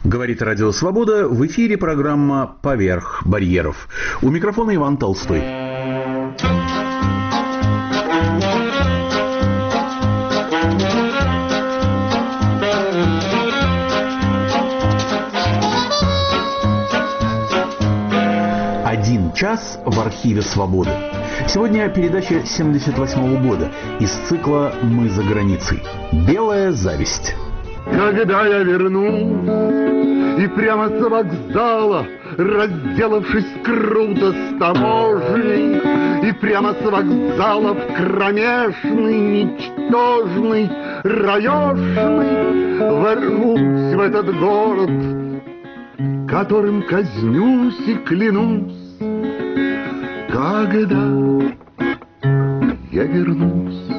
Говорит Радио Свобода, в эфире программа «Поверх барьеров». У микрофона Иван Толстой. Один час в архиве «Свободы». Сегодня передача 78-го года из цикла «Мы за границей». «Белая зависть». Когда я вернусь и прямо с вокзала, разделавшись круто с таможней, и прямо с вокзала в кромешный, ничтожный, раешный, ворвусь в этот город, которым казнюсь и клянусь, когда я вернусь.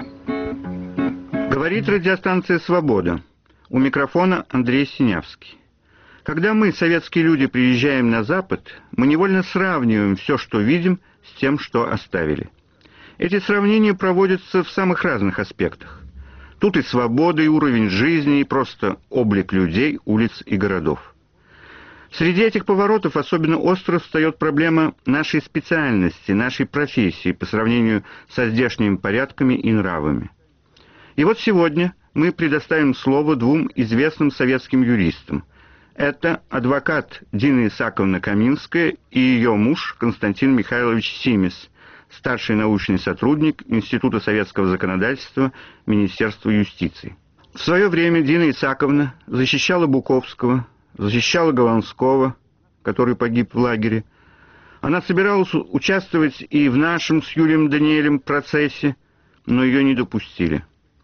Говорит радиостанция «Свобода». У микрофона Андрей Синявский. Когда мы, советские люди, приезжаем на Запад, мы невольно сравниваем все, что видим, с тем, что оставили. Эти сравнения проводятся в самых разных аспектах. Тут и свобода, и уровень жизни, и просто облик людей, улиц и городов. Среди этих поворотов особенно остро встает проблема нашей специальности, нашей профессии по сравнению со здешними порядками и нравами. И вот сегодня мы предоставим слово двум известным советским юристам. Это адвокат Дина Исааковна Каминская и ее муж Константин Михайлович Симис, старший научный сотрудник Института советского законодательства Министерства юстиции. В свое время Дина Исааковна защищала Буковского, защищала Голландского, который погиб в лагере. Она собиралась участвовать и в нашем с Юрием Даниэлем процессе, но ее не допустили.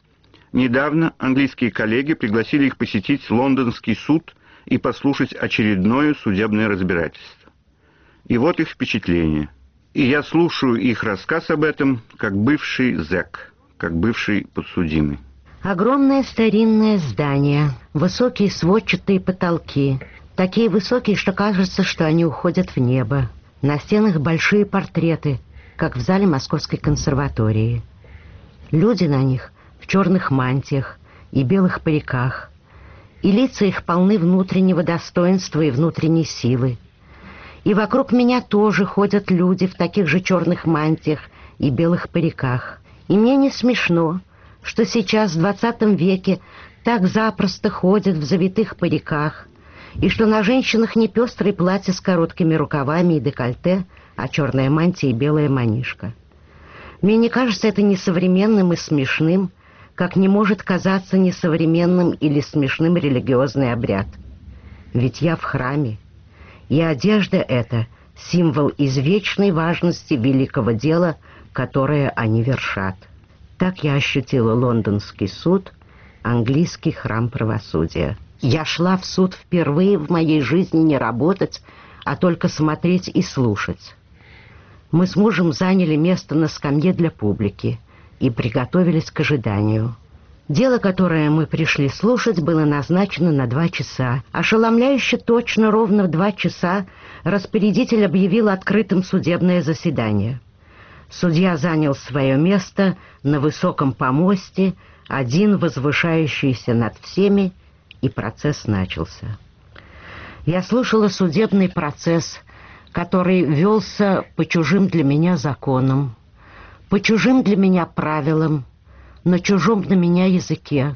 Недавно английские коллеги пригласили их посетить лондонский суд и послушать очередное судебное разбирательство. И вот их впечатление. И я слушаю их рассказ об этом, как бывший зэк, как бывший подсудимый. Огромное старинное здание, высокие сводчатые потолки, такие высокие, что кажется, что они уходят в небо. На стенах большие портреты, как в зале Московской консерватории. Люди на них в черных мантиях и белых париках, и лица их полны внутреннего достоинства и внутренней силы. И вокруг меня тоже ходят люди в таких же черных мантиях и белых париках. И мне не смешно, что сейчас в 20 веке так запросто ходят в завитых париках, и что на женщинах не пестрые платья с короткими рукавами и декольте, а черная мантия и белая манишка. Мне не кажется это несовременным и смешным, как не может казаться несовременным или смешным религиозный обряд. Ведь я в храме, и одежда эта — символ извечной важности великого дела, которое они вершат. Так я ощутила лондонский суд, английский храм правосудия. Я шла в суд впервые в моей жизни не работать, а только смотреть и слушать. Мы с мужем заняли место на скамье для публики и приготовились к ожиданию. Дело, которое мы пришли слушать, было назначено на 2 часа. Ошеломляюще точно ровно в 2 часа распорядитель объявил открытым судебное заседание. Судья занял свое место на высоком помосте, один возвышающийся над всеми, и процесс начался. Я слушала судебный процесс, который велся по чужим для меня законам, по чужим для меня правилам, на чужом для меня языке.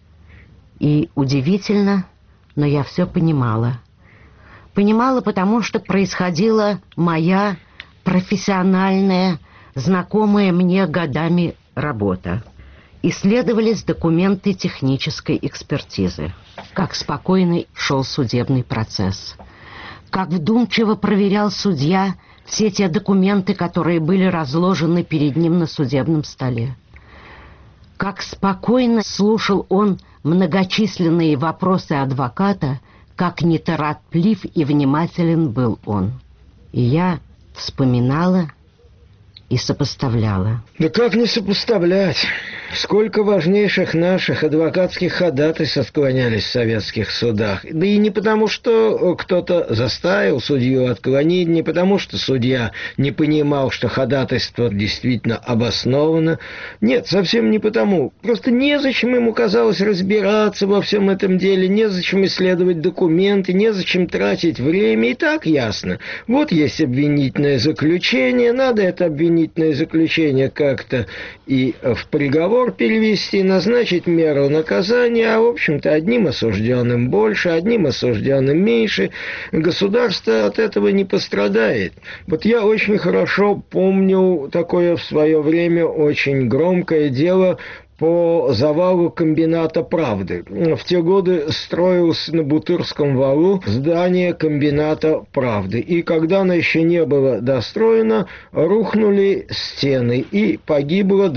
И удивительно, но я все понимала. Понимала, потому что происходила моя профессиональная, знакомая мне годами работа. Исследовались документы технической экспертизы. Как спокойно шел судебный процесс. Как вдумчиво проверял судья все те документы, которые были разложены перед ним на судебном столе. Как спокойно слушал он многочисленные вопросы адвоката, как нетороплив и внимателен был он. И я вспоминала и сопоставляла. Да как не сопоставлять? Сколько важнейших наших адвокатских ходатайств отклонялись в советских судах. Да и не потому, что кто-то заставил судью отклонить, не потому, что судья не понимал, что ходатайство действительно обосновано. Нет, совсем не потому. Просто незачем ему казалось разбираться во всем этом деле, незачем исследовать документы, незачем тратить время. И так ясно. Вот есть обвинительное заключение, надо это обвинительное заключение как-то и в приговор перевести, назначить меру наказания, а, в общем-то, одним осужденным больше, одним осужденным меньше. Государство от этого не пострадает. Вот я очень хорошо помню такое в свое время очень громкое дело по завалу комбината «Правды». В те годы строилось на Бутырском валу здание комбината «Правды». И когда оно еще не было достроено, рухнули стены, и погибло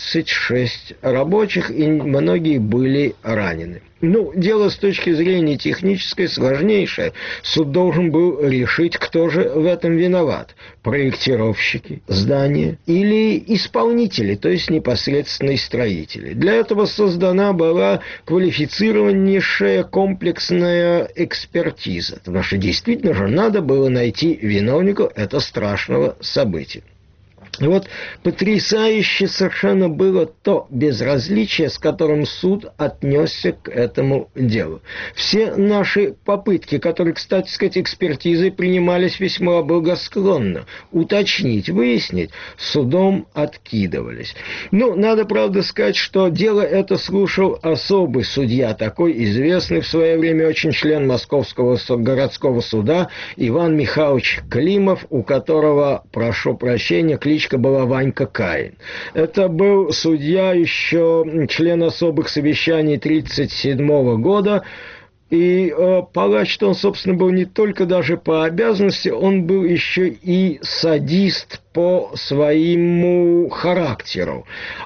26 рабочих, и многие были ранены. Дело с точки зрения технической сложнейшее. Суд должен был решить, кто же в этом виноват. Проектировщики здания или исполнители, то есть непосредственные строители. Для этого создана была квалифицированнейшая комплексная экспертиза. Потому что действительно же надо было найти виновника этого страшного события. И вот потрясающе совершенно было то безразличие, с которым суд отнесся к этому делу. Все наши попытки, которые, кстати сказать, экспертизой принимались весьма благосклонно, уточнить, выяснить, судом откидывались. Надо, правда, сказать, что дело это слушал особый судья, такой известный в свое время очень член Московского городского суда Иван Михайлович Климов, у которого, прошу прощения, кличка была Ванька Каин. Это был судья, еще член особых совещаний 1937 года, и палач-то он, собственно, был не только даже по обязанности, он был еще и садист по своему характеру.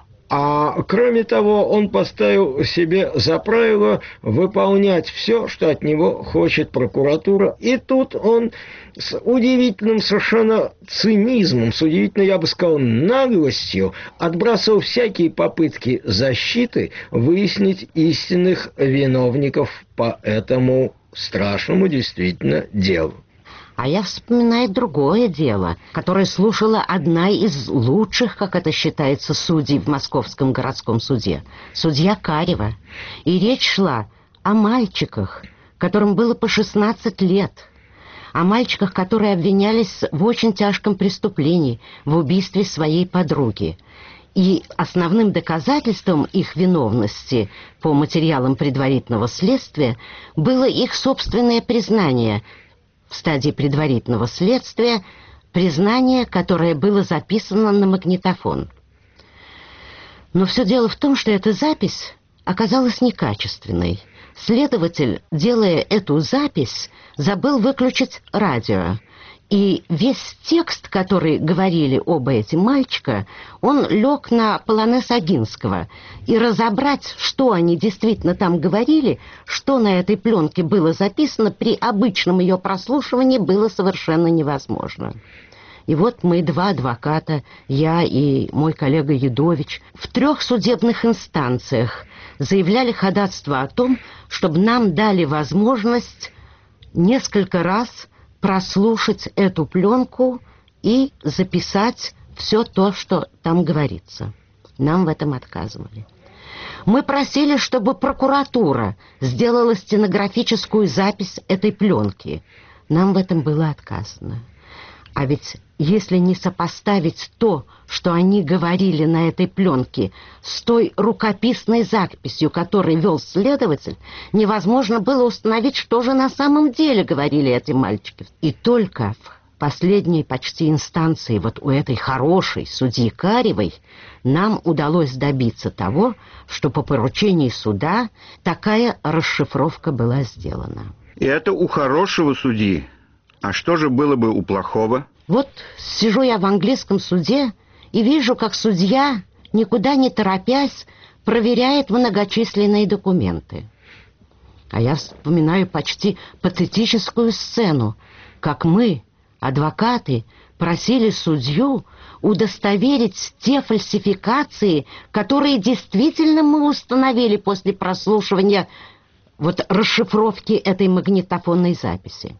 А кроме того, он поставил себе за правило выполнять все, что от него хочет прокуратура. И тут он с удивительным совершенно цинизмом, с удивительной, я бы сказал, наглостью отбрасывал всякие попытки защиты выяснить истинных виновников по этому страшному действительно делу. А я вспоминаю другое дело, которое слушала одна из лучших, как это считается, судей в Московском городском суде, судья Карева. И речь шла о мальчиках, которым было по 16 лет, о мальчиках, которые обвинялись в очень тяжком преступлении, в убийстве своей подруги. И основным доказательством их виновности по материалам предварительного следствия было их собственное признание в стадии предварительного следствия, признание, которое было записано на магнитофон. Но все дело в том, что эта запись оказалась некачественной. Следователь, делая эту запись, забыл выключить радио. И весь текст, который говорили оба эти мальчика, он лег на полонез Огинского. И разобрать, что они действительно там говорили, что на этой пленке было записано, при обычном ее прослушивании было совершенно невозможно. И вот мы, два адвоката, я и мой коллега Ядович, в 3 судебных инстанциях заявляли ходатайство о том, чтобы нам дали возможность несколько раз прослушать эту пленку и записать все то, что там говорится. Нам в этом отказывали. Мы просили, чтобы прокуратура сделала стенографическую запись этой пленки. Нам в этом было отказано. А ведь если не сопоставить то, что они говорили на этой пленке, с той рукописной записью, которую вел следователь, невозможно было установить, что же на самом деле говорили эти мальчики. И только в последней почти инстанции, вот у этой хорошей судьи Каревой, нам удалось добиться того, что по поручению суда такая расшифровка была сделана. И это у хорошего судьи. А что же было бы у плохого? Вот сижу я в английском суде и вижу, как судья, никуда не торопясь, проверяет многочисленные документы. А я вспоминаю почти патетическую сцену, как мы, адвокаты, просили судью удостоверить те фальсификации, которые действительно мы установили после прослушивания расшифровки этой магнитофонной записи.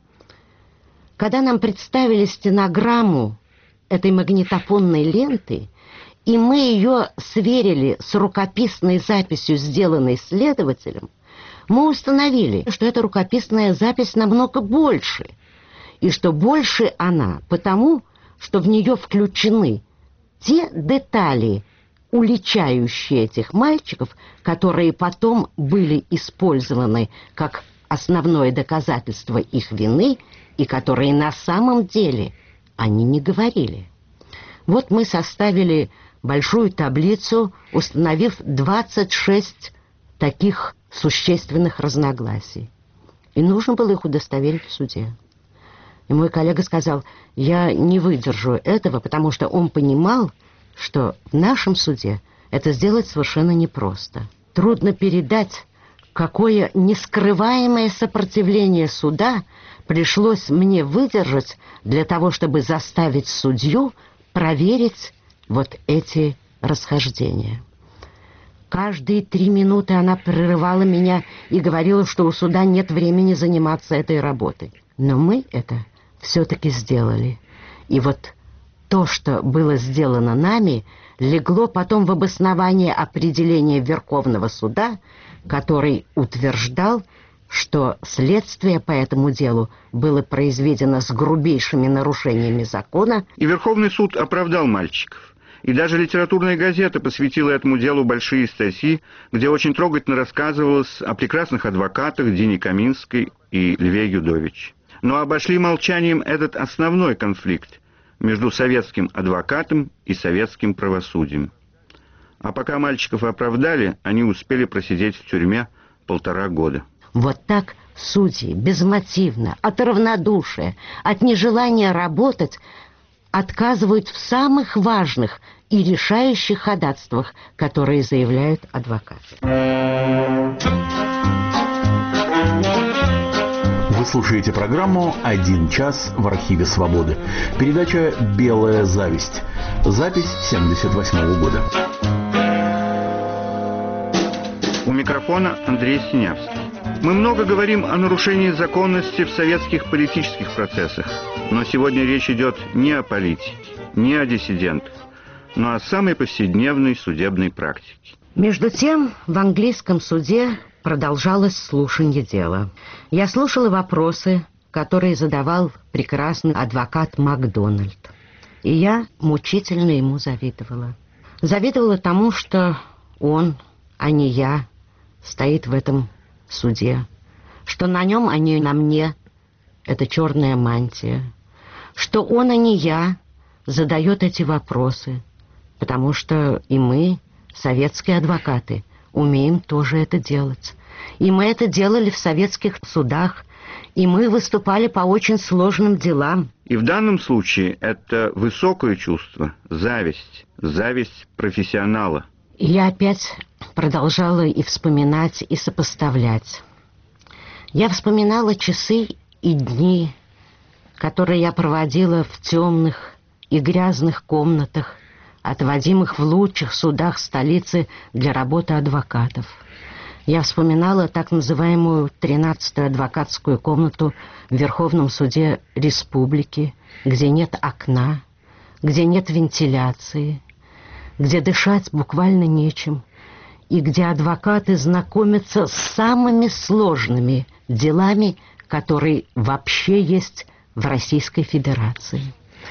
Когда нам представили стенограмму этой магнитофонной ленты, и мы ее сверили с рукописной записью, сделанной следователем, мы установили, что эта рукописная запись намного больше, и что больше она потому, что в нее включены те детали, уличающие этих мальчиков, которые потом были использованы как основное доказательство их вины, и которые на самом деле они не говорили. Вот мы составили большую таблицу, установив 26 таких существенных разногласий. И нужно было их удостоверить в суде. И мой коллега сказал: я не выдержу этого, потому что он понимал, что в нашем суде это сделать совершенно непросто. Трудно передать, какое нескрываемое сопротивление суда пришлось мне выдержать для того, чтобы заставить судью проверить вот эти расхождения. Каждые 3 минуты она прерывала меня и говорила, что у суда нет времени заниматься этой работой. Но мы это все-таки сделали. И вот то, что было сделано нами, легло потом в обоснование определения Верховного суда, который утверждал, что следствие по этому делу было произведено с грубейшими нарушениями закона. И Верховный суд оправдал мальчиков. И даже литературная газета посвятила этому делу большие статьи, где очень трогательно рассказывалось о прекрасных адвокатах Дине Каминской и Льве Юдович. Но обошли молчанием этот основной конфликт между советским адвокатом и советским правосудием. А пока мальчиков оправдали, они успели просидеть в тюрьме 1,5 года. Вот так судьи безмотивно, от равнодушия, от нежелания работать, отказывают в самых важных и решающих ходатайствах, которые заявляют адвокаты. Вы слушаете программу «1 час в архиве Свободы». Передача «Белая зависть». Запись 1978 года. У микрофона Андрей Синявский. Мы много говорим о нарушении законности в советских политических процессах, но сегодня речь идет не о политике, не о диссидентах, но о самой повседневной судебной практике. Между тем, в английском суде продолжалось слушание дела. Я слушала вопросы, которые задавал прекрасный адвокат Макдональд. И я мучительно ему завидовала. Завидовала тому, что он, а не я, стоит в этом суде, что на нем, а не на мне, эта черная мантия, что он, а не я, задает эти вопросы, потому что и мы, советские адвокаты, умеем тоже это делать. И мы это делали в советских судах, и мы выступали по очень сложным делам. И в данном случае это высокое чувство, зависть профессионала. И я опять продолжала и вспоминать, и сопоставлять. Я вспоминала часы и дни, которые я проводила в темных и грязных комнатах, отводимых в лучших судах столицы для работы адвокатов. Я вспоминала так называемую 13-ю адвокатскую комнату в Верховном суде Республики, где нет окна, где нет вентиляции, где дышать буквально нечем, и где адвокаты знакомятся с самыми сложными делами, которые вообще есть в Российской Федерации.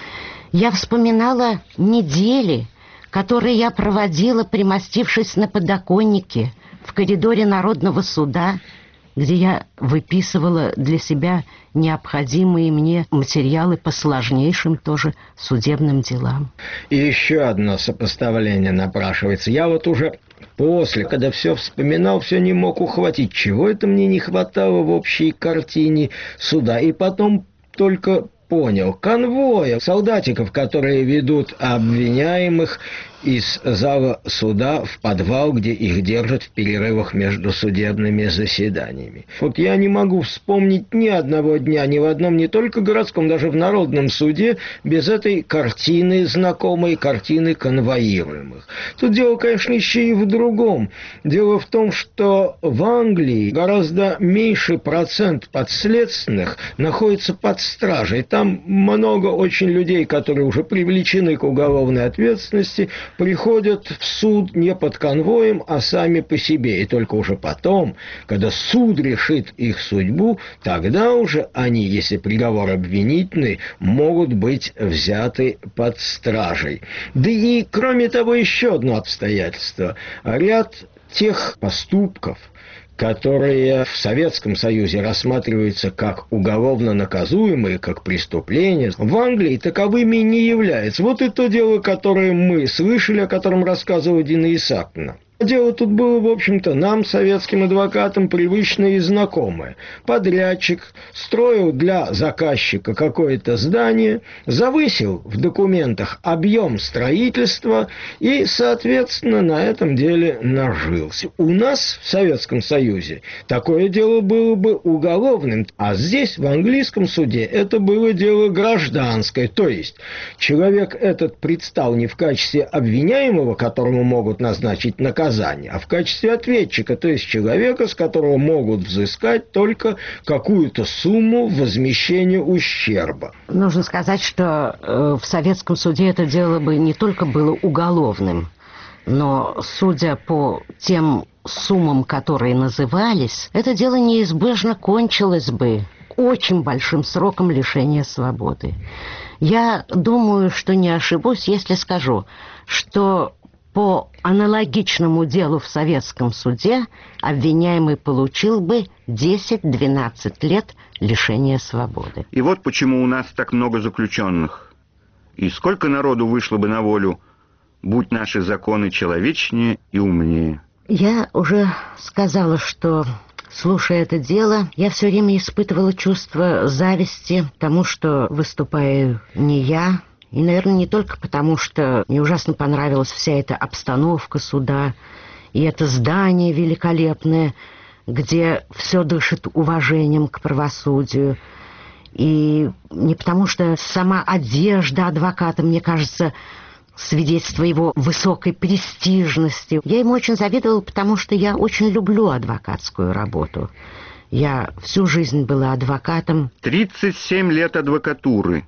Я вспоминала недели, которые я проводила, примостившись на подоконнике в коридоре Народного суда, где я выписывала для себя необходимые мне материалы по сложнейшим тоже судебным делам. И еще одно сопоставление напрашивается. Я вот уже после, когда все вспоминал, все не мог ухватить, чего это мне не хватало в общей картине суда. И потом только понял, конвоя, солдатиков, которые ведут обвиняемых из зала суда в подвал, где их держат в перерывах между судебными заседаниями. Вот я не могу вспомнить ни одного дня, ни в одном, не только городском, даже в народном суде, без этой картины, знакомой картины конвоируемых. Тут дело, конечно, еще и в другом. Дело в том, что в Англии гораздо меньший процент подследственных находится под стражей. Там много очень людей, которые уже привлечены к уголовной ответственности, приходят в суд не под конвоем, а сами по себе. И только уже потом, когда суд решит их судьбу, тогда уже они, если приговор обвинительный, могут быть взяты под стражей. Да и, кроме того, еще одно обстоятельство. Ряд тех поступков, которые в Советском Союзе рассматриваются как уголовно наказуемые, как преступления, в Англии таковыми не являются. Вот и то дело, которое мы слышали, о котором рассказывала Дина Исааковна. Дело тут было, в общем-то, нам, советским адвокатам, привычное и знакомое. Подрядчик строил для заказчика какое-то здание, завысил в документах объем строительства и, соответственно, на этом деле нажился. У нас, в Советском Союзе, такое дело было бы уголовным, а здесь, в английском суде, это было дело гражданское. То есть человек этот предстал не в качестве обвиняемого, которому могут назначить наказание, а в качестве ответчика, то есть человека, с которого могут взыскать только какую-то сумму возмещения ущерба. Нужно сказать, что в советском суде это дело бы не только было уголовным, но, судя по тем суммам, которые назывались, это дело неизбежно кончилось бы очень большим сроком лишения свободы. Я думаю, что не ошибусь, если скажу, что по аналогичному делу в советском суде обвиняемый получил бы 10-12 лет лишения свободы. И вот почему у нас так много заключенных. И сколько народу вышло бы на волю, будь наши законы человечнее и умнее. Я уже сказала, что, слушая это дело, я все время испытывала чувство зависти тому, что выступаю не я. И, наверное, не только потому, что мне ужасно понравилась вся эта обстановка суда, и это здание великолепное, где все дышит уважением к правосудию, и не потому, что сама одежда адвоката, мне кажется, свидетельство его высокой престижности. Я ему очень завидовала, потому что я очень люблю адвокатскую работу. Я всю жизнь была адвокатом. 37 лет адвокатуры.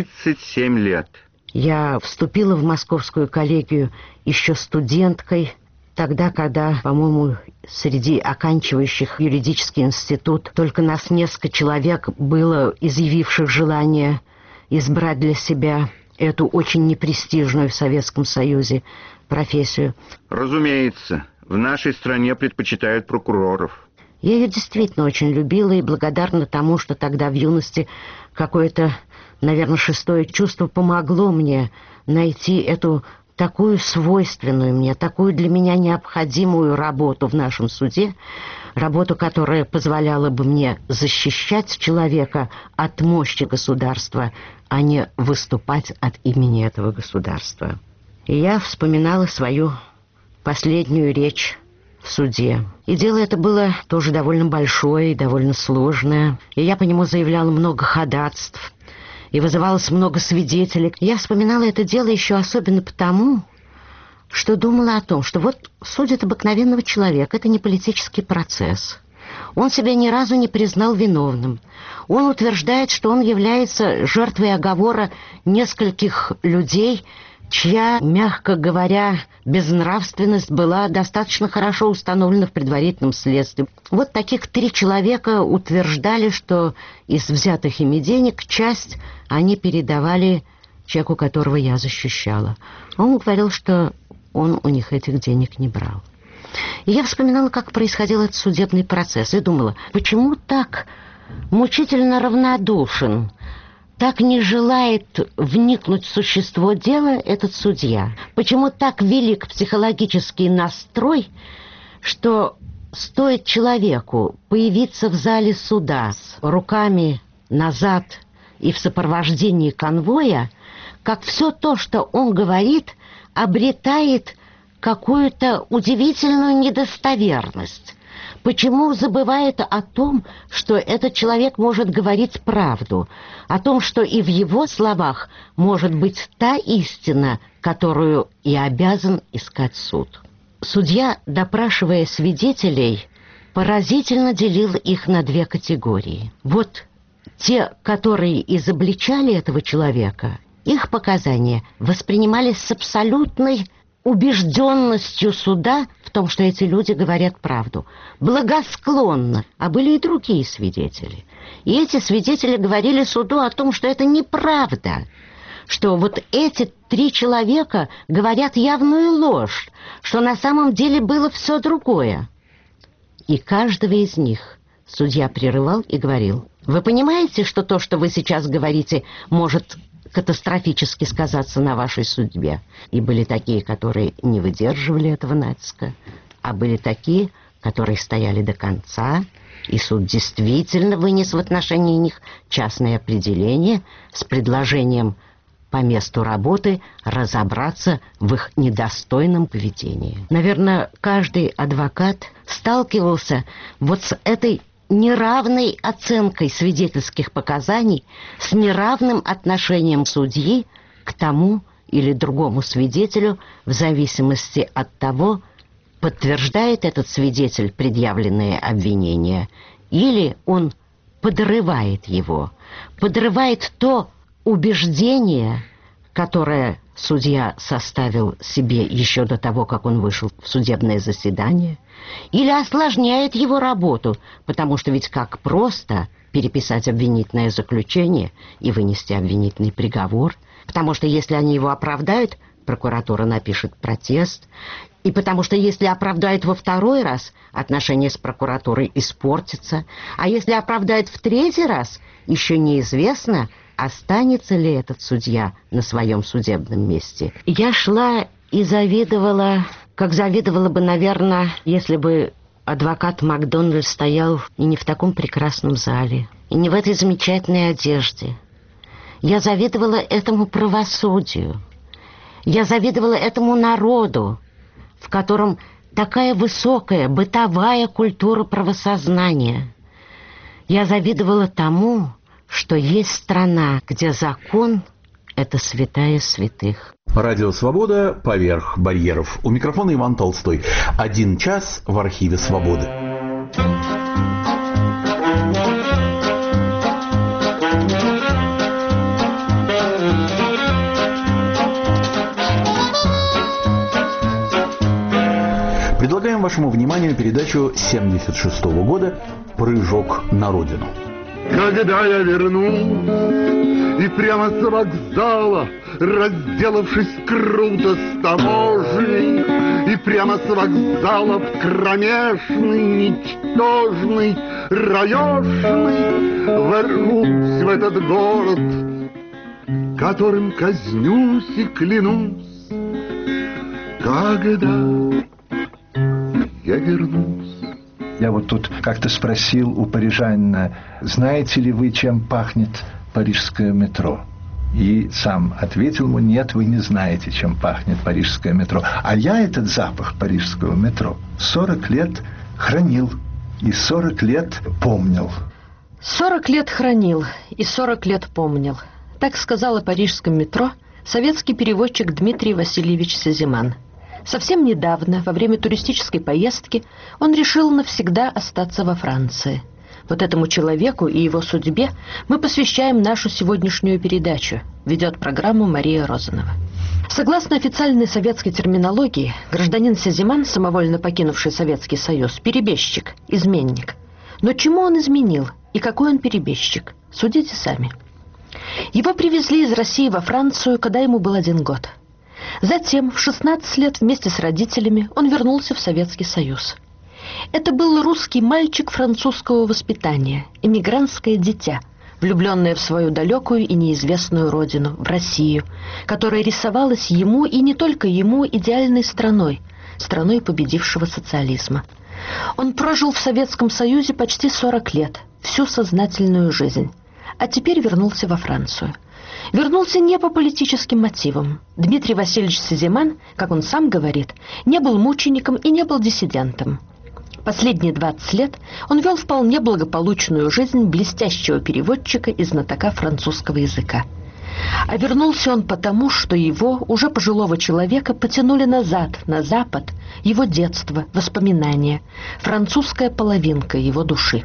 37 лет. Я вступила в Московскую коллегию еще студенткой, тогда, когда, по-моему, среди оканчивающих юридический институт только нас несколько человек было, изъявивших желание избрать для себя эту очень непрестижную в Советском Союзе профессию. Разумеется, в нашей стране предпочитают прокуроров. Я ее действительно очень любила и благодарна тому, что тогда в юности какое-то, наверное, шестое чувство помогло мне найти эту такую свойственную мне, такую для меня необходимую работу в нашем суде, работу, которая позволяла бы мне защищать человека от мощи государства, а не выступать от имени этого государства. И я вспоминала свою последнюю речь в суде. И дело это было тоже довольно большое и довольно сложное. И я по нему заявляла много ходатайств. И вызывалось много свидетелей. Я вспоминала это дело еще особенно потому, что думала о том, что вот судят обыкновенного человека. Это не политический процесс. Он себя ни разу не признал виновным. Он утверждает, что он является жертвой оговора нескольких людей, чья, мягко говоря, безнравственность была достаточно хорошо установлена в предварительном следствии. Вот таких 3 человека утверждали, что из взятых ими денег часть они передавали человеку, которого я защищала. Он говорил, что он у них этих денег не брал. И я вспоминала, как происходил этот судебный процесс, и думала, почему так мучительно равнодушен, так не желает вникнуть в существо дела этот судья? Почему так велик психологический настрой, что стоит человеку появиться в зале суда с руками назад и в сопровождении конвоя, как все то, что он говорит, обретает какую-то удивительную недостоверность. Почему забывает о том, что этот человек может говорить правду, о том, что и в его словах может быть та истина, которую и обязан искать суд. Судья, допрашивая свидетелей, поразительно делил их на две категории. Вот те, которые изобличали этого человека, их показания воспринимались с абсолютной убежденностью суда в том, что эти люди говорят правду, благосклонно, а были и другие свидетели. И эти свидетели говорили суду о том, что это неправда, что вот эти 3 человека говорят явную ложь, что на самом деле было все другое. И каждого из них судья прерывал и говорил: «Вы понимаете, что то, что вы сейчас говорите, может катастрофически сказаться на вашей судьбе?» И были такие, которые не выдерживали этого натиска, а были такие, которые стояли до конца, и суд действительно вынес в отношении них частное определение с предложением по месту работы разобраться в их недостойном поведении. Наверное, каждый адвокат сталкивался вот с этой неравной оценкой свидетельских показаний, с неравным отношением судьи к тому или другому свидетелю в зависимости от того, подтверждает этот свидетель предъявленные обвинения или он подрывает его, подрывает то убеждение, которое судья составил себе еще до того, как он вышел в судебное заседание, или осложняет его работу, потому что ведь как просто переписать обвинительное заключение и вынести обвинительный приговор, потому что если они его оправдают, прокуратура напишет протест, и потому что если оправдают во 2-й раз, отношения с прокуратурой испортятся, а если оправдают в 3-й раз, еще неизвестно, останется ли этот судья на своем судебном месте. Я шла и завидовала, как завидовала бы, наверное, если бы адвокат Макдональд стоял и не в таком прекрасном зале, и не в этой замечательной одежде. Я завидовала этому правосудию. Я завидовала этому народу, в котором такая высокая бытовая культура правосознания. Я завидовала тому, что есть страна, где закон – это святая святых. Радио «Свобода» поверх барьеров. У микрофона Иван Толстой. 1 час в архиве «Свободы». Предлагаем вашему вниманию передачу 1976 года «Прыжок на родину». Когда я вернусь и прямо с вокзала, разделавшись круто с таможней, и прямо с вокзала в кромешный, ничтожный, раешный, ворвусь в этот город, которым казнюсь и клянусь, когда я вернусь. Я вот тут как-то спросил у парижанина: знаете ли вы, чем пахнет парижское метро? И сам ответил ему: нет, вы не знаете, чем пахнет парижское метро. А я этот запах парижского метро 40 лет хранил и 40 лет помнил. 40 лет хранил и 40 лет помнил. Так сказал о парижском метро советский переводчик Дмитрий Васильевич Сазиман. Совсем недавно, во время туристической поездки, он решил навсегда остаться во Франции. Вот этому человеку и его судьбе мы посвящаем нашу сегодняшнюю передачу. Ведет программу Мария Розанова. Согласно официальной советской терминологии, гражданин Сазиман, самовольно покинувший Советский Союз, перебежчик, изменник. Но чему он изменил и какой он перебежчик? Судите сами. Его привезли из России во Францию, когда ему был 1 год. Затем, в 16 лет вместе с родителями, он вернулся в Советский Союз. Это был русский мальчик французского воспитания, эмигрантское дитя, влюбленное в свою далекую и неизвестную родину, в Россию, которая рисовалась ему и не только ему идеальной страной, страной победившего социализма. Он прожил в Советском Союзе почти 40 лет, всю сознательную жизнь. а теперь вернулся во Францию. Вернулся не по политическим мотивам. Дмитрий Васильевич Сизиман, как он сам говорит, не был мучеником и не был диссидентом. Последние 20 лет он вел вполне благополучную жизнь блестящего переводчика и знатока французского языка. А вернулся он потому, что его, уже пожилого человека, потянули назад, на Запад, его детство, воспоминания, французская половинка его души.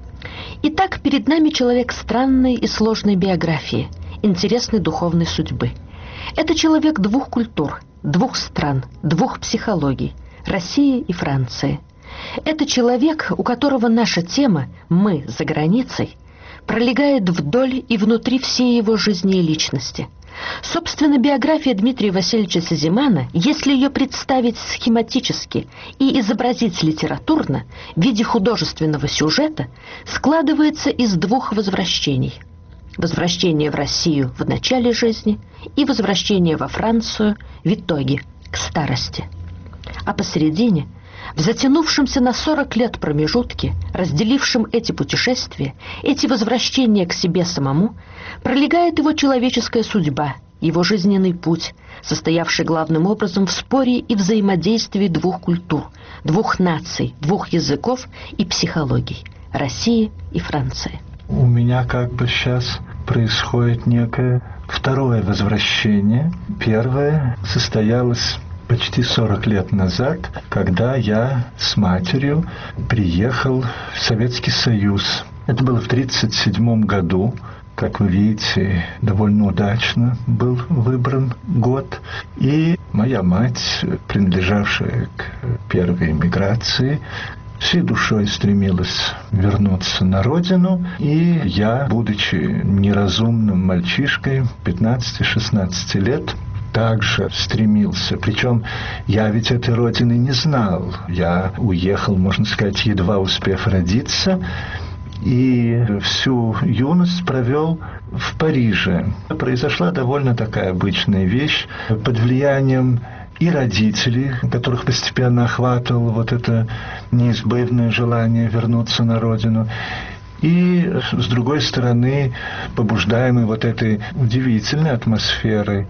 Итак, перед нами человек странной и сложной биографии, интересной духовной судьбы. Это человек двух культур, двух стран, двух психологий – России и Франции. Это человек, у которого наша тема «Мы за границей» пролегает вдоль и внутри всей его жизни и личности. Собственно, биография Дмитрия Васильевича Сизимана, если ее представить схематически и изобразить литературно в виде художественного сюжета, складывается из двух возвращений. Возвращение в Россию в начале жизни и возвращение во Францию в итоге, к старости. А посередине, в затянувшемся на 40 лет промежутке, разделившем эти путешествия, эти возвращения к себе самому, пролегает его человеческая судьба, его жизненный путь, состоявший главным образом в споре и взаимодействии двух культур, двух наций, двух языков и психологий – России и Франции. У меня как бы сейчас происходит некое второе возвращение. Первое состоялось почти 40 лет назад, когда я с матерью приехал в Советский Союз. Это было в 1937 году. Как вы видите, довольно удачно был выбран год. И моя мать, принадлежавшая к первой эмиграции, всей душой стремилась вернуться на родину. И я, будучи неразумным мальчишкой, 15-16 лет, также стремился. Причем я ведь этой родины не знал. Я уехал, можно сказать, едва успев родиться, и всю юность провел в Париже. Произошла довольно такая обычная вещь. Под влиянием и родителей, которых постепенно охватывало вот это неизбывное желание вернуться на родину, и, с другой стороны, побуждаемый вот этой удивительной атмосферой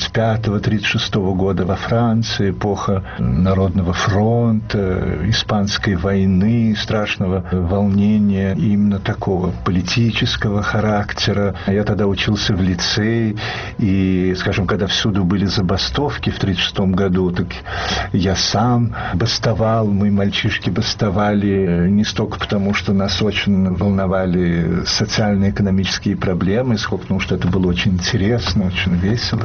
1935-1936 года во Франции, эпоха Народного фронта, Испанской войны, страшного волнения именно такого политического характера. Я тогда учился в лицее, и, скажем, когда всюду были забастовки в 1936 году, так я сам бастовал, мы, мальчишки, бастовали не столько потому, что нас очень волновали социально-экономические проблемы, сколько потому, что это было очень интересно, очень весело.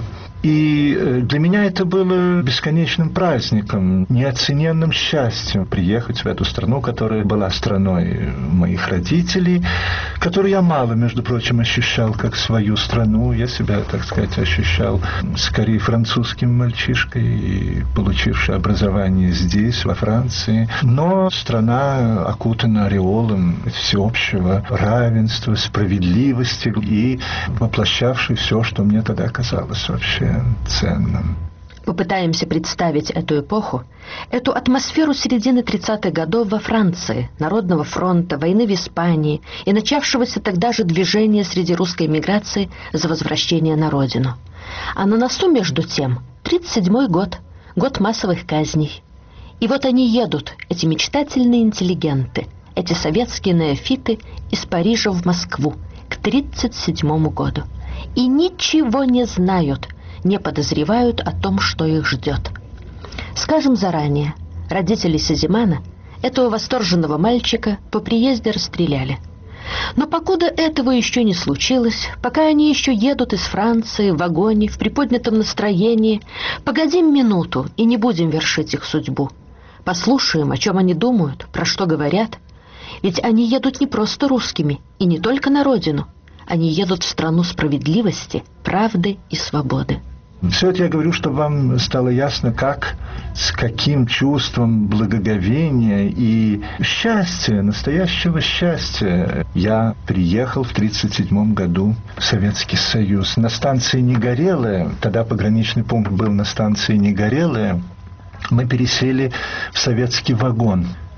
И для меня это было бесконечным праздником, неоцененным счастьем приехать в эту страну, которая была страной моих родителей, которую я мало, между прочим, ощущал как свою страну. Я себя, так сказать, ощущал скорее французским мальчишкой, и получивший образование здесь, во Франции. Но страна окутана ореолом всеобщего равенства, справедливости и воплощавшей все, что мне тогда казалось вообще ценным. Попытаемся представить эту эпоху, эту атмосферу середины 30-х годов во Франции, Народного фронта, войны в Испании и начавшегося тогда же движения среди русской эмиграции за возвращение на родину. А на носу, между тем, 1937 год, год массовых казней. И вот они едут, эти мечтательные интеллигенты, эти советские неофиты из Парижа в Москву к 1937 году. И ничего не знают, не подозревают о том, что их ждет. Скажем заранее, родители Сизимана, этого восторженного мальчика, по приезде расстреляли. Но покуда этого еще не случилось, пока они еще едут из Франции в вагоне, в приподнятом настроении, погодим минуту и не будем вершить их судьбу. Послушаем, о чем они думают, про что говорят. Ведь они едут не просто русскими, и не только на родину. Они едут в страну справедливости, правды и свободы. Все это я говорю, чтобы вам стало ясно, как, с каким чувством благоговения и счастья, настоящего счастья я приехал в 1937 году в Советский Союз. На станции Негорелая, тогда пограничный пункт был на станции Негорелая, мы пересели в советский вагон.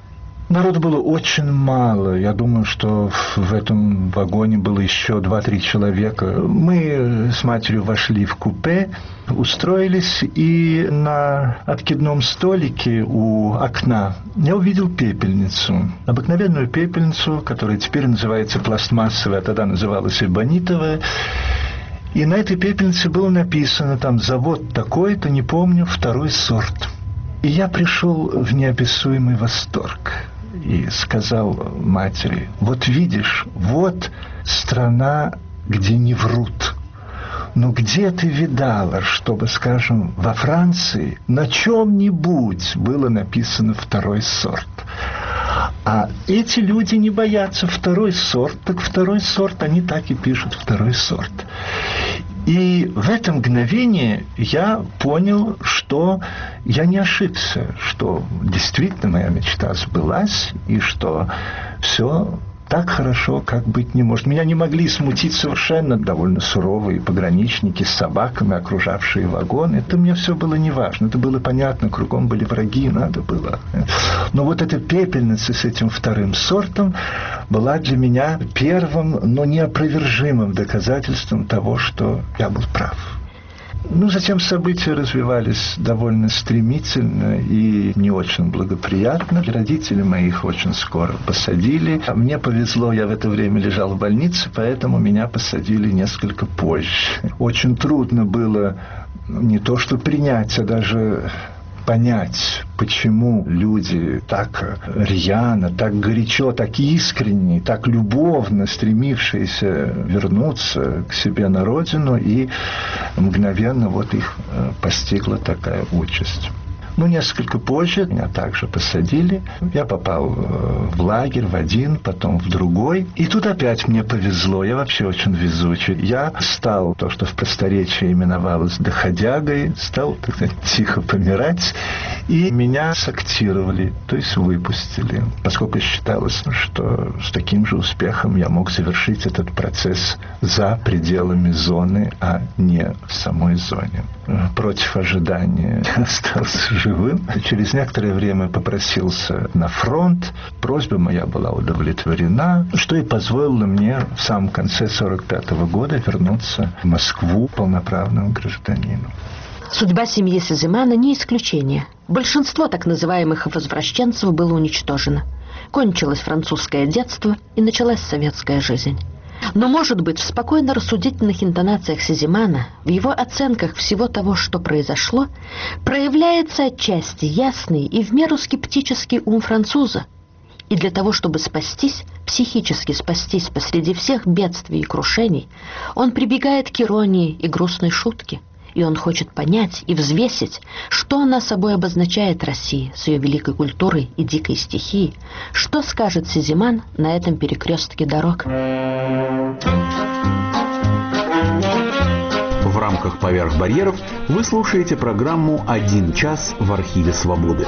Народу было очень мало. Я думаю, что в этом вагоне было еще 2-3 человека. Мы с матерью вошли в купе, устроились, и на откидном столике у окна я увидел пепельницу. Обыкновенную пепельницу, которая теперь называется пластмассовая, а тогда называлась эбонитовая. И на этой пепельнице было написано там «Завод такой-то, не помню, 2-й сорт». И я пришел в неописуемый восторг и сказал матери: вот видишь, вот страна, где не врут. Но где ты видала, чтобы, скажем, во Франции на чем-нибудь было написано 2-й сорт? А эти люди не боятся 2-й сорт, так 2-й сорт, они так и пишут 2-й сорт. И в это мгновение я понял, что я не ошибся, что действительно моя мечта сбылась, и что все так хорошо, как быть не может. Меня не могли смутить совершенно довольно суровые пограничники с собаками, окружавшие вагон. Это мне все было неважно. Это было понятно, кругом были враги, надо было. Но вот эта пепельница с этим 2-м сортом была для меня первым, но неопровержимым доказательством того, что я был прав. Затем события развивались довольно стремительно и не очень благоприятно. Родители моих очень скоро посадили. Мне повезло, я в это время лежал в больнице, поэтому меня посадили несколько позже. Очень трудно было не то что принять, а даже понять, почему люди так рьяно, так горячо, так искренне, так любовно стремившиеся вернуться к себе на родину, и мгновенно вот их постигла такая участь. Несколько позже меня также посадили. Я попал в лагерь, в один, потом в другой. И тут опять мне повезло. Я вообще очень везучий. Я стал, то, что в просторечии именовалось доходягой, стал, так сказать, тихо помирать. И меня сактировали, то есть выпустили. Поскольку считалось, что с таким же успехом я мог завершить этот процесс за пределами зоны, а не в самой зоне. Против ожидания я остался живым. Через некоторое время попросился на фронт. Просьба моя была удовлетворена, что и позволило мне в самом конце 1945 года вернуться в Москву полноправным гражданином. Судьба семьи Сеземана не исключение. Большинство так называемых возвращенцев было уничтожено. Кончилось французское детство и началась советская жизнь. Но, может быть, в спокойно-рассудительных интонациях Сеземана, в его оценках всего того, что произошло, проявляется отчасти ясный и в меру скептический ум француза. И для того, чтобы спастись, психически спастись посреди всех бедствий и крушений, он прибегает к иронии и грустной шутке. И он хочет понять и взвесить, что она собой обозначает Россия с ее великой культурой и дикой стихией, что скажет Сеземан на этом перекрестке дорог. В рамках «Поверх барьеров» вы слушаете программу «1 час в архиве свободы».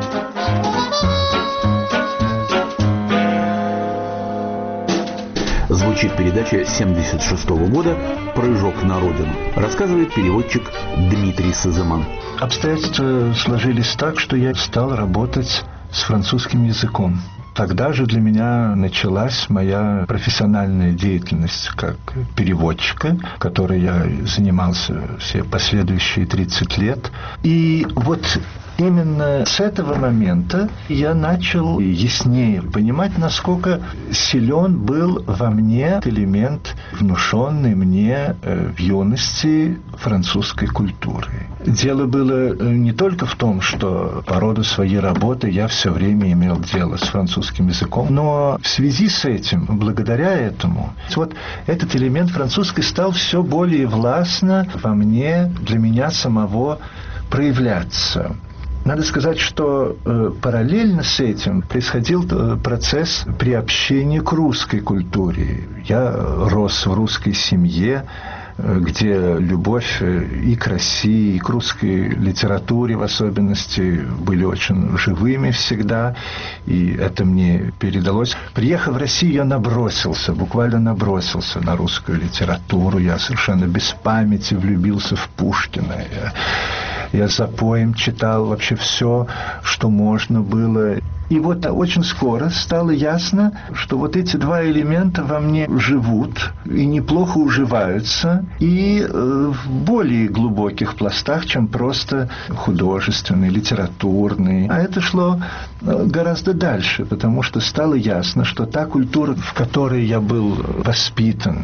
Звучит передача 1976 года «Прыжок на родину». Рассказывает переводчик Дмитрий Сеземан. Обстоятельства сложились так, что я стал работать с французским языком. Тогда же для меня началась моя профессиональная деятельность как переводчика, которой я занимался все последующие 30 лет. И вот именно с этого момента я начал яснее понимать, насколько силен был во мне элемент, внушенный мне в юности французской культуры. Дело было не только в том, что по роду своей работы я все время имел дело с французским языком, но в связи с этим, благодаря этому, вот этот элемент французский стал все более властно во мне, для меня самого проявляться. Надо сказать, что параллельно с этим происходил процесс приобщения к русской культуре. Я рос в русской семье, где любовь и к России, и к русской литературе в особенности были очень живыми всегда, и это мне передалось. Приехав в Россию, я буквально набросился на русскую литературу. Я совершенно без памяти влюбился в Пушкина. Я запоем читал вообще все, что можно было. И вот очень скоро стало ясно, что вот эти два элемента во мне живут и неплохо уживаются, и в более глубоких пластах, чем просто художественный, литературный. А это шло гораздо дальше, потому что стало ясно, что та культура, в которой я был воспитан,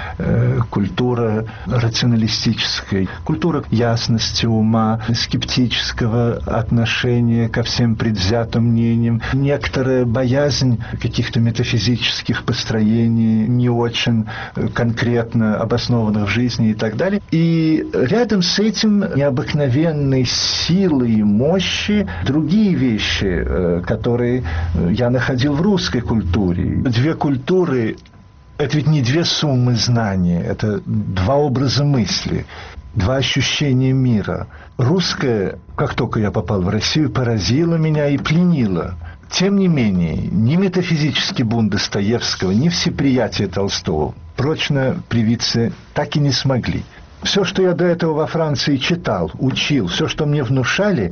культура рационалистическая, культура ясности ума, скептического отношения ко всем предвзятым мнениям, некоторая боязнь каких-то метафизических построений, не очень конкретно обоснованных в жизни и так далее. И рядом с этим необыкновенной силой и мощи другие вещи, которые я находил в русской культуре. Две культуры — это ведь не две суммы знаний, это два образа мысли, два ощущения мира. Русское, как только я попал в Россию, поразило меня и пленило. Тем не менее, ни метафизический бунт Достоевского, ни всеприятие Толстого прочно привиться так и не смогли. Все, что я до этого во Франции читал, учил, все, что мне внушали,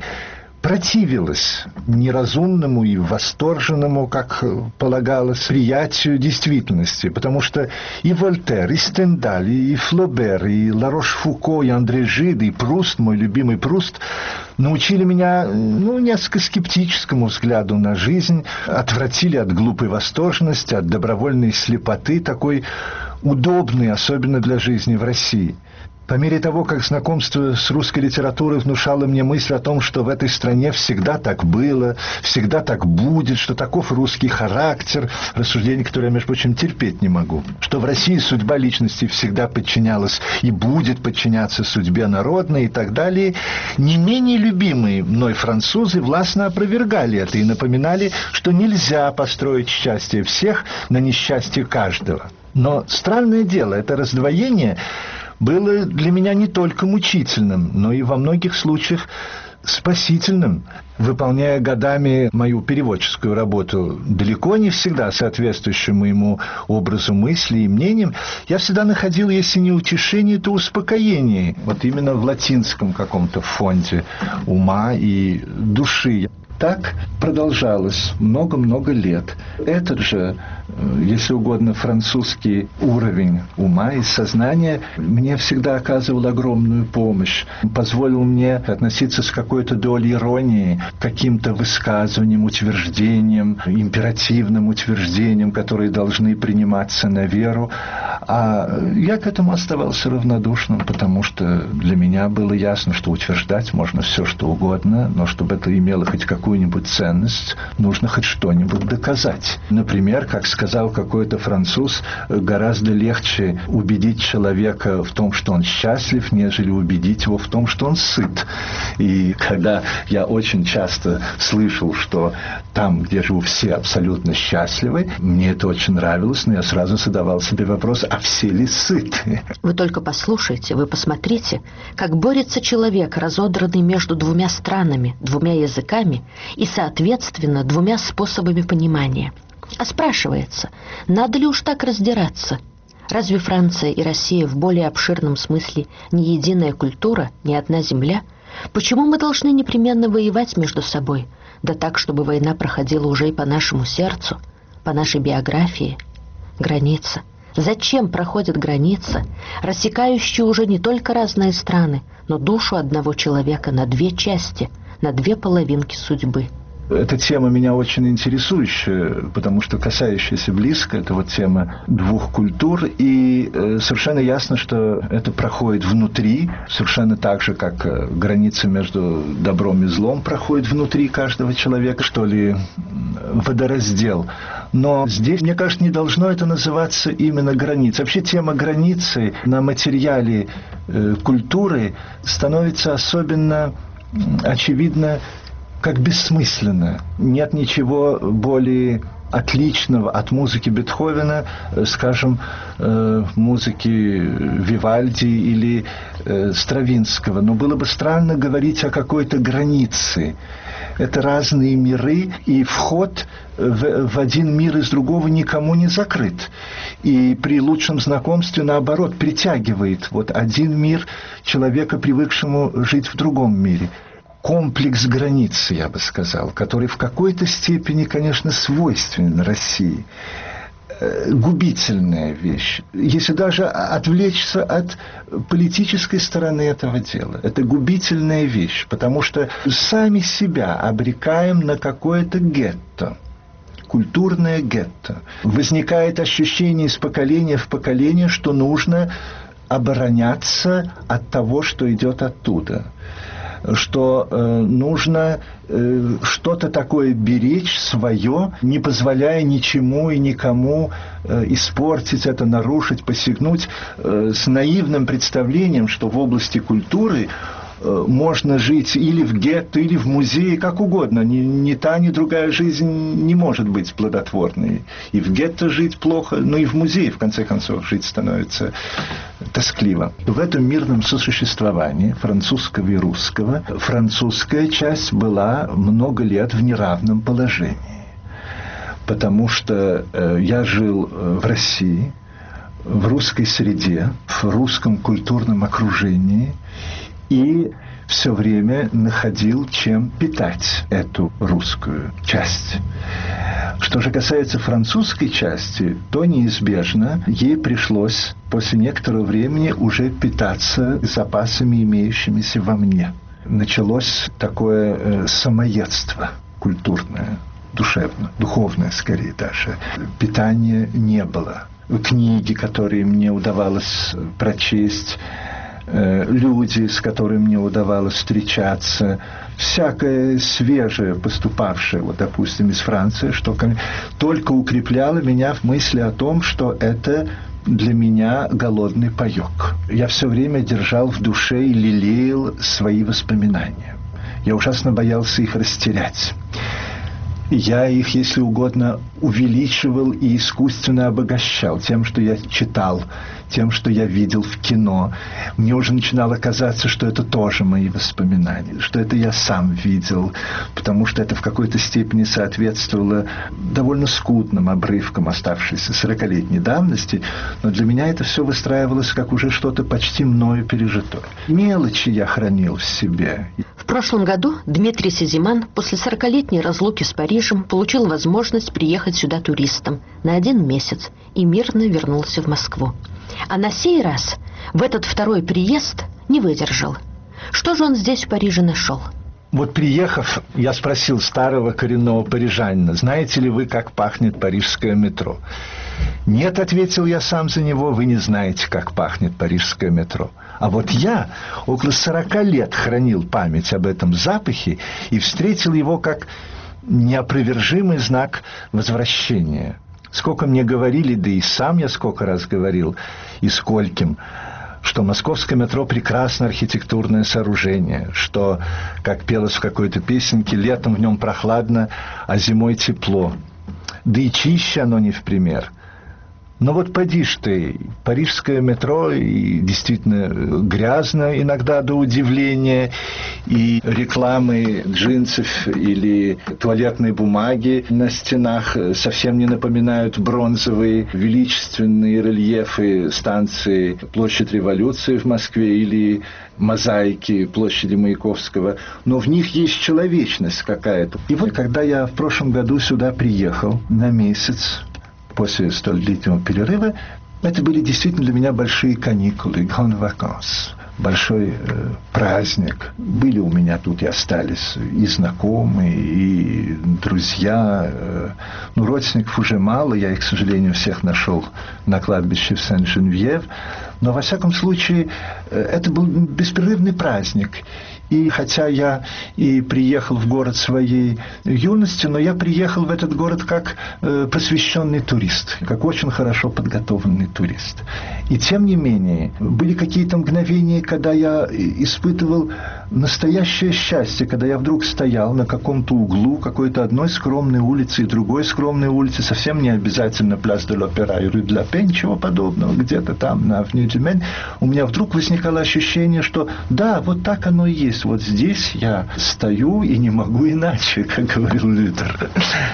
противилось неразумному и восторженному, как полагалось, приятию действительности, потому что и Вольтер, и Стендаль, и Флобер, и Ларош-Фуко, и Андре Жид, и Пруст, мой любимый Пруст, научили меня, несколько скептическому взгляду на жизнь, отвратили от глупой восторженности, от добровольной слепоты, такой удобной, особенно для жизни в России. По мере того, как знакомство с русской литературой внушало мне мысль о том, что в этой стране всегда так было, всегда так будет, что таков русский характер, рассуждение, которое я, между прочим, терпеть не могу, что в России судьба личности всегда подчинялась и будет подчиняться судьбе народной и так далее, не менее любимые мной французы властно опровергали это и напоминали, что нельзя построить счастье всех на несчастье каждого. Но странное дело, это раздвоение было для меня не только мучительным, но и во многих случаях спасительным. Выполняя годами мою переводческую работу, далеко не всегда соответствующую моему образу мысли и мнениям, я всегда находил, если не утешение, то успокоение. Вот именно в латинском каком-то фонде ума и души. Так продолжалось много-много лет. Этот же, если угодно, французский уровень ума и сознания мне всегда оказывал огромную помощь. Позволил мне относиться с какой-то долей иронии к каким-то высказываниям, утверждениям, императивным утверждениям, которые должны приниматься на веру. А я к этому оставался равнодушным, потому что для меня было ясно, что утверждать можно все, что угодно, но чтобы это имело хоть какую-нибудь ценность, нужно хоть что-нибудь доказать. Например, как сказал какой-то француз, гораздо легче убедить человека в том, что он счастлив, нежели убедить его в том, что он сыт. И когда я очень часто слышал, что там, где живут все абсолютно счастливы, мне это очень нравилось, но я сразу задавал себе вопрос, а все ли сыты? Вы только послушайте, вы посмотрите, как борется человек, разодранный между двумя странами, двумя языками и, соответственно, двумя способами понимания. А спрашивается, надо ли уж так раздираться? Разве Франция и Россия в более обширном смысле не единая культура, не одна земля? Почему мы должны непременно воевать между собой? Да так, чтобы война проходила уже и по нашему сердцу, по нашей биографии. Граница. Зачем проходит граница, рассекающая уже не только разные страны, но душу одного человека на две части, на две половинки судьбы? Эта тема меня очень интересующая, потому что касающаяся близко, это вот тема двух культур, и совершенно ясно, что это проходит внутри, совершенно так же, как граница между добром и злом проходит внутри каждого человека, что ли, водораздел. Но здесь, мне кажется, не должно это называться именно границей. Вообще тема границы на материале культуры становится особенно очевидно как бессмысленно. Нет ничего более отличного от музыки Бетховена, скажем, музыки Вивальди или Стравинского. Но было бы странно говорить о какой-то границе. Это разные миры, и вход в один мир из другого никому не закрыт. И при лучшем знакомстве, наоборот, притягивает вот один мир человека, привыкшему жить в другом мире. комплекс границ, я бы сказал, который в какой-то степени, конечно, свойственен России. Губительная вещь. Если даже отвлечься от политической стороны этого дела, это губительная вещь, потому что сами себя обрекаем на какое-то гетто. Культурное гетто. Возникает ощущение из поколения в поколение, что нужно обороняться от того, что идет оттуда, что нужно что-то такое беречь свое, не позволяя ничему и никому испортить это, нарушить, посягнуть, с наивным представлением, что в области культуры можно жить или в гетто, или в музее, как угодно. Ни та, ни другая жизнь не может быть плодотворной. И в гетто жить плохо, но и в музее, в конце концов, жить становится тоскливо. В этом мирном сосуществовании французского и русского французская часть была много лет в неравном положении. Потому что я жил в России, в русской среде, в русском культурном окружении, и все время находил, чем питать эту русскую часть. Что же касается французской части, то неизбежно ей пришлось после некоторого времени уже питаться запасами, имеющимися во мне. Началось такое самоедство культурное, душевное, духовное скорее даже. Питания не было. Книги, которые мне удавалось прочесть, люди, с которыми мне удавалось встречаться, всякое свежее, поступавшее, вот, допустим, из Франции, что только укрепляло меня в мысли о том, что это для меня голодный паёк. Я все время держал в душе и лелеял свои воспоминания. Я ужасно боялся их растерять. Я их, если угодно, увеличивал и искусственно обогащал тем, что я читал, тем, что я видел в кино. Мне уже начинало казаться, что это тоже мои воспоминания, что это я сам видел, потому что это в какой-то степени соответствовало довольно скудным обрывкам оставшейся 40-летней давности, но для меня это все выстраивалось как уже что-то почти мною пережитое. Мелочи я хранил в себе. В прошлом году Дмитрий Сезиман после 40-летней разлуки с Парижем получил возможность приехать сюда туристом на 1 месяц и мирно вернулся в Москву. А на сей раз, в этот второй приезд, не выдержал. Что же он здесь, в Париже, нашел? Вот приехав, я спросил старого коренного парижанина: знаете ли вы, как пахнет парижское метро? Нет, ответил я сам за него, вы не знаете, как пахнет парижское метро. А вот я около 40 лет хранил память об этом запахе и встретил его как неопровержимый знак возвращения. Сколько мне говорили, да и сам я сколько раз говорил, и скольким, что московское метро прекрасное архитектурное сооружение, что, как пелось в какой-то песенке, летом в нем прохладно, а зимой тепло. Да и чище оно не в пример. Но вот поди ж ты, парижское метро и действительно грязно иногда до удивления, и рекламы джинсов или туалетной бумаги на стенах совсем не напоминают бронзовые величественные рельефы станции Площадь Революции в Москве или мозаики площади Маяковского, но в них есть человечность какая-то. И вот когда я в прошлом году сюда приехал на месяц, после столь длительного перерыва, это были действительно для меня большие каникулы, grandes vacances, большой праздник. Были у меня тут и остались и знакомые, и друзья. Ну, родственников уже мало, я их, к сожалению, всех нашел на кладбище в Сен-Женевьев. Но, во всяком случае, это был беспрерывный праздник. И хотя я и приехал в город своей юности, но я приехал в этот город как просвещенный турист, как очень хорошо подготовленный турист. И тем не менее, были какие-то мгновения, когда я испытывал настоящее счастье, когда я вдруг стоял на каком-то углу какой-то одной скромной улицы и другой скромной улицы, совсем не обязательно Place de l'Opéra и Rue de la Paix, ничего подобного, где-то там на Avenue du Maine, у меня вдруг возникало ощущение, что да, вот так оно и есть. Вот здесь я стою и не могу иначе, как говорил Лютер.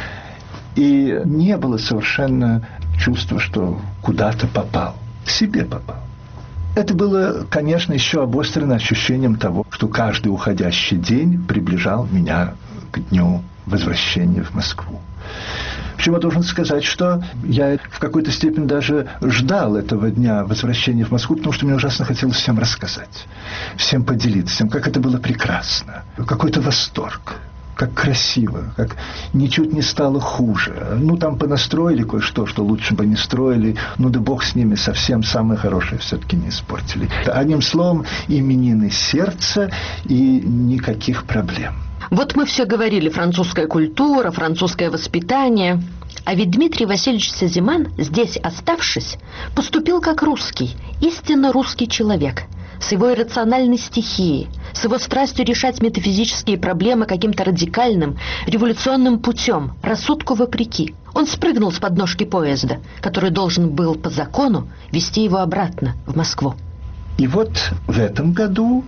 И не было совершенно чувства, что куда-то попал, к себе попал. Это было, конечно, еще обострено ощущением того, что каждый уходящий день приближал меня к дню возвращения в Москву. Причем я должен сказать, что я в какой-то степени даже ждал этого дня возвращения в Москву, потому что мне ужасно хотелось всем рассказать, всем поделиться, всем, как это было прекрасно, какой-то восторг. Как красиво, как ничуть не стало хуже. Ну, там понастроили кое-что, что лучше бы не строили. Ну, да бог с ними, совсем самое хорошее все-таки не испортили. Одним словом, именины сердца и никаких проблем. Вот мы все говорили: французская культура, французское воспитание. А ведь Дмитрий Васильевич Сазиман, здесь оставшись, поступил как русский, истинно русский человек, с его иррациональной стихией, с его страстью решать метафизические проблемы каким-то радикальным, революционным путем, рассудку вопреки. Он спрыгнул с подножки поезда, который должен был по закону вести его обратно в Москву. И вот в этом году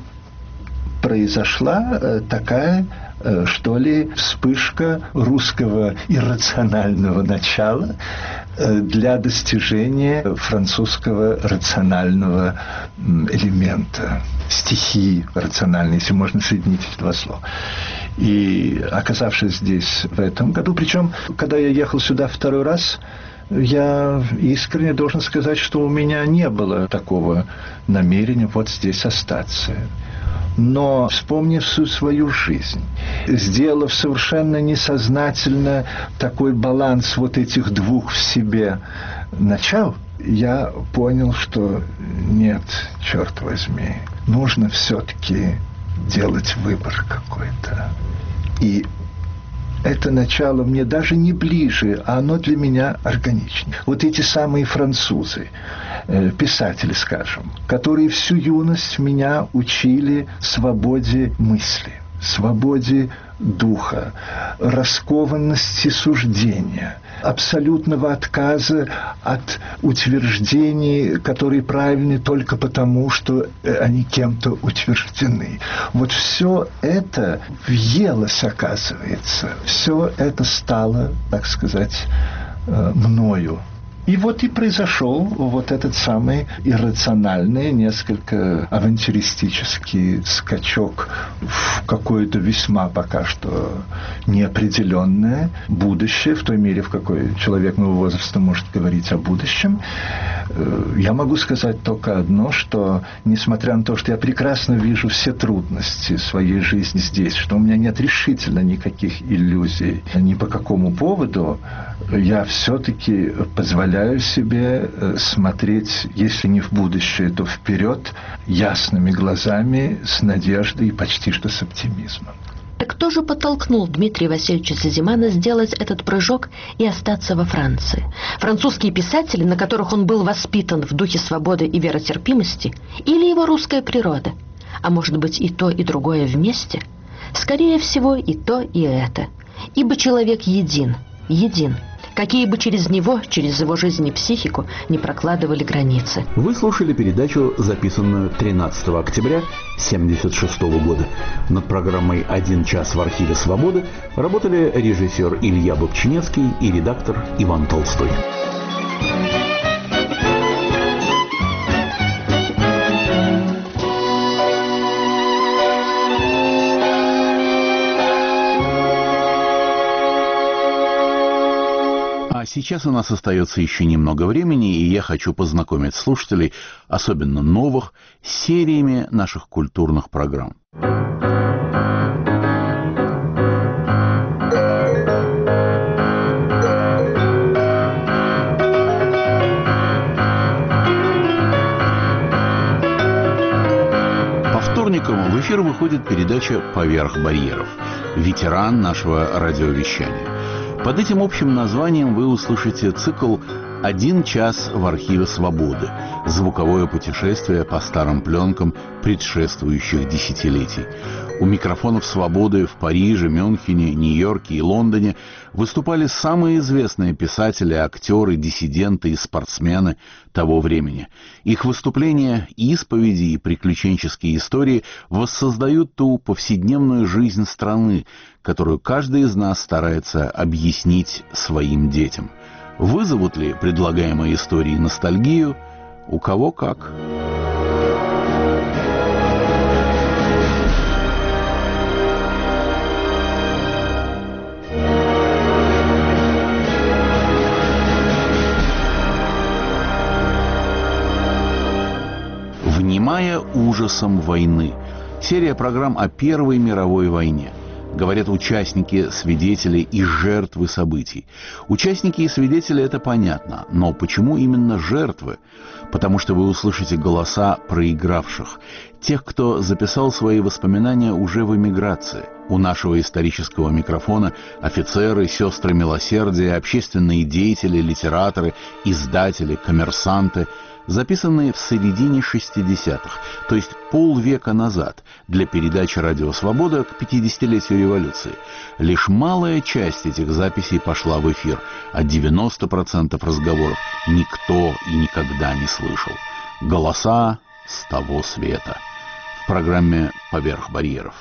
произошла такая, что ли, вспышка русского иррационального начала для достижения французского рационального элемента, стихии рациональной, если можно соединить эти два слова. И оказавшись здесь в этом году, причем, когда я ехал сюда второй раз, я искренне должен сказать, что у меня не было такого намерения вот здесь остаться. Но, вспомнив всю свою жизнь, сделав совершенно несознательно такой баланс вот этих двух в себе начал, я понял, что нет, черт возьми, нужно все-таки делать выбор какой-то. И это начало мне даже не ближе, а оно для меня органичнее. Вот эти самые французы, писатели, скажем, которые всю юность меня учили свободе мысли, свободе духа, раскованности суждения, абсолютного отказа от утверждений, которые правильны только потому, что они кем-то утверждены. Вот все это въелось, оказывается. Все это стало, так сказать, мною. И вот и произошел вот этот самый иррациональный, несколько авантюристический скачок в какое-то весьма пока что неопределенное будущее, в той мере, в какой человек моего возраста может говорить о будущем. Я могу сказать только одно, что, несмотря на то, что я прекрасно вижу все трудности своей жизни здесь, что у меня нет решительно никаких иллюзий ни по какому поводу, я все-таки позволяю себе смотреть, если не в будущее, то вперед, ясными глазами, с надеждой и почти что с оптимизмом. Так кто же подтолкнул Дмитрия Васильевича Сазимана сделать этот прыжок и остаться во Франции? Французские писатели, на которых он был воспитан в духе свободы и веротерпимости, или его русская природа? А может быть, и то, и другое вместе? Скорее всего, и то, и это. Ибо человек един, какие бы через него, через его жизнь и психику не прокладывали границы. Вы слушали передачу, записанную 13 октября 1976 года. Над программой «1 час в архиве свободы» работали режиссер Илья Бобчинецкий и редактор Иван Толстой. Сейчас у нас остается еще немного времени, и я хочу познакомить слушателей, особенно новых, с сериями наших культурных программ. По вторникам в эфир выходит передача «Поверх барьеров», ветеран нашего радиовещания. Под этим общим названием вы услышите цикл «1 час в архиве свободы», звуковое путешествие по старым пленкам предшествующих десятилетий. У микрофонов «Свободы» в Париже, Мюнхене, Нью-Йорке и Лондоне выступали самые известные писатели, актеры, диссиденты и спортсмены того времени. Их выступления, исповеди и приключенческие истории воссоздают ту повседневную жизнь страны, которую каждый из нас старается объяснить своим детям. Вызовут ли предлагаемые истории ностальгию? У кого как. «Внимая ужасом войны». Серия программ о Первой мировой войне. Говорят участники, свидетели и жертвы событий. Участники и свидетели — это понятно, но почему именно жертвы? Потому что вы услышите голоса проигравших, тех, кто записал свои воспоминания уже в эмиграции. У нашего исторического микрофона офицеры, сестры милосердия, общественные деятели, литераторы, издатели, коммерсанты, записанные в середине 60-х, то есть полвека назад, для передачи «Радио Свобода» к 50-летию революции. Лишь малая часть этих записей пошла в эфир, а 90% разговоров никто и никогда не слышал. Голоса с того света. В программе «Поверх барьеров».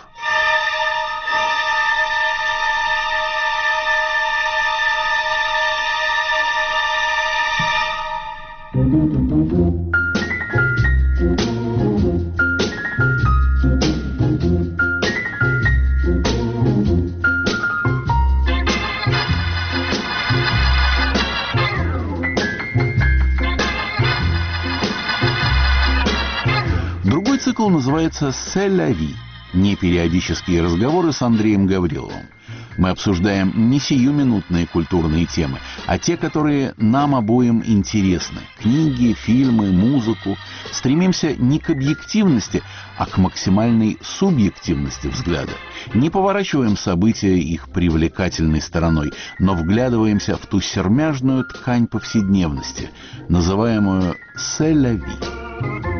Другой цикл называется «C'est la vie» – непериодические разговоры с Андреем Гавриловым. Мы обсуждаем не сиюминутные культурные темы, а те, которые нам обоим интересны. Книги, фильмы, музыку. Стремимся не к объективности, а к максимальной субъективности взгляда. Не поворачиваем события их привлекательной стороной, но вглядываемся в ту сермяжную ткань повседневности, называемую «C'est la vie».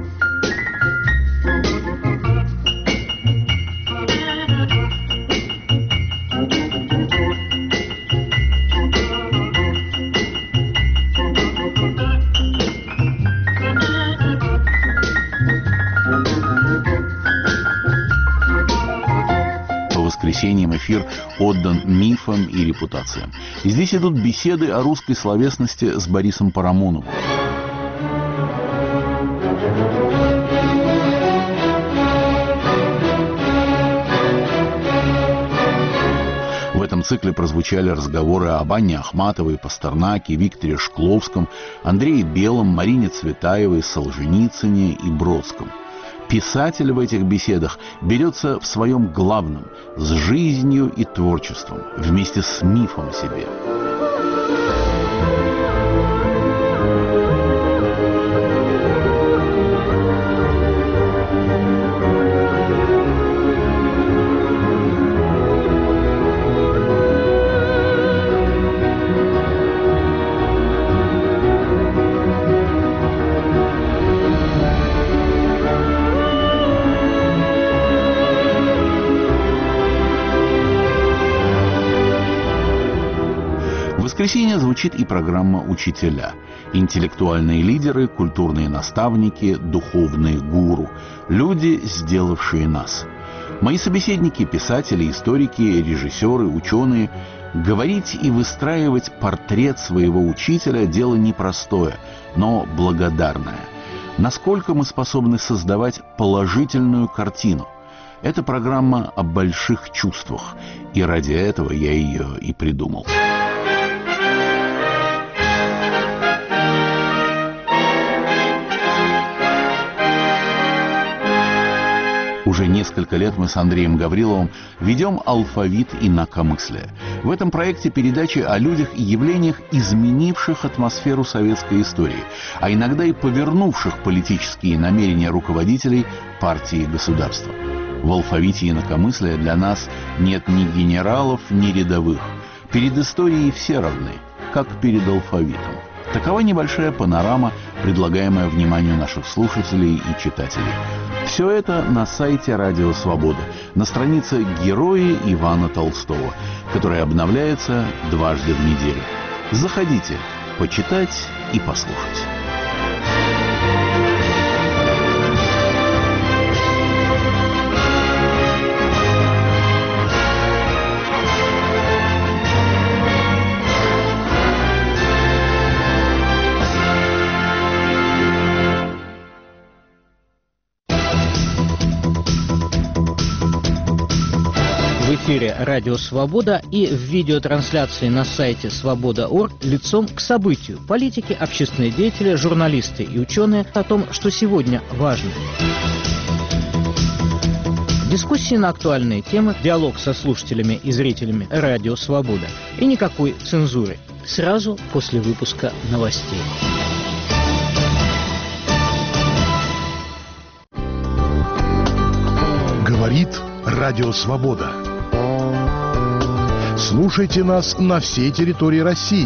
По воскресеньям эфир отдан мифам и репутациям. И здесь идут беседы о русской словесности с Борисом Парамоновым. В этом цикле прозвучали разговоры об Анне Ахматовой, Пастернаке, Викторе Шкловском, Андрее Белом, Марине Цветаевой, Солженицыне и Бродском. Писатель в этих беседах берется в своем главном – с жизнью и творчеством, вместе с мифом о себе. В воскресенье звучит и программа «Учителя». Интеллектуальные лидеры, культурные наставники, духовные гуру. Люди, сделавшие нас. Мои собеседники – писатели, историки, режиссеры, ученые. Говорить и выстраивать портрет своего учителя – дело непростое, но благодарное. Насколько мы способны создавать положительную картину? Это программа о больших чувствах, и ради этого я ее и придумал. Уже несколько лет мы с Андреем Гавриловым ведем «Алфавит инакомыслия». В этом проекте передачи о людях и явлениях, изменивших атмосферу советской истории, а иногда и повернувших политические намерения руководителей партии и государства. В «Алфавите инакомыслия» для нас нет ни генералов, ни рядовых. Перед историей все равны, как перед алфавитом. Такова небольшая панорама, предлагаемая вниманию наших слушателей и читателей. Все это на сайте «Радио Свобода», на странице «Герои Ивана Толстого», которая обновляется дважды в неделю. Заходите, почитать и послушать. В эфире «Радио Свобода» и в видеотрансляции на сайте свобода.орг лицом к событию. Политики, общественные деятели, журналисты и ученые о том, что сегодня важно. Дискуссии на актуальные темы, диалог со слушателями и зрителями «Радио Свобода». И никакой цензуры. Сразу после выпуска новостей. Говорит Радио Свобода. Слушайте нас на всей территории России.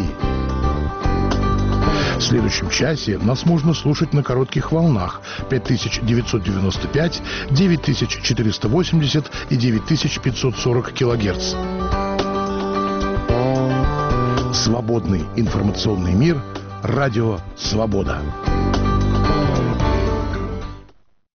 В следующем часе нас можно слушать на коротких волнах 5995, 9480 и 9540 килогерц. Свободный информационный мир. Радио Свобода.